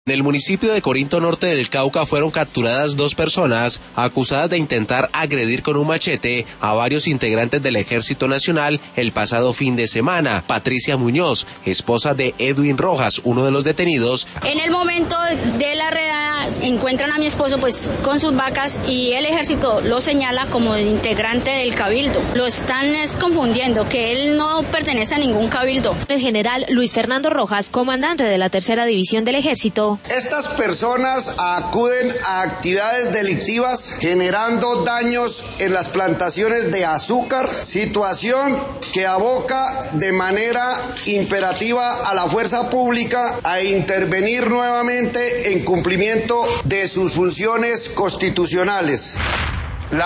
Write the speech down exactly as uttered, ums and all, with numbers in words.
En el municipio de Corinto Norte del Cauca fueron capturadas dos personas acusadas de intentar agredir con un machete a varios integrantes del Ejército Nacional el pasado fin de semana. Patricia Muñoz, esposa de Edwin Rojas, uno de los detenidos. En el momento de la redada encuentran a mi esposo pues con sus vacas y el Ejército lo señala como integrante del cabildo. Lo están es, confundiendo, que él no pertenece a ningún cabildo. El general Luis Fernando Rojas, comandante de la Tercera División del Ejército. Estas personas acuden a actividades delictivas generando daños en las plantaciones de azúcar, situación que aboca de manera imperativa a la fuerza pública a intervenir nuevamente en cumplimiento de sus funciones constitucionales.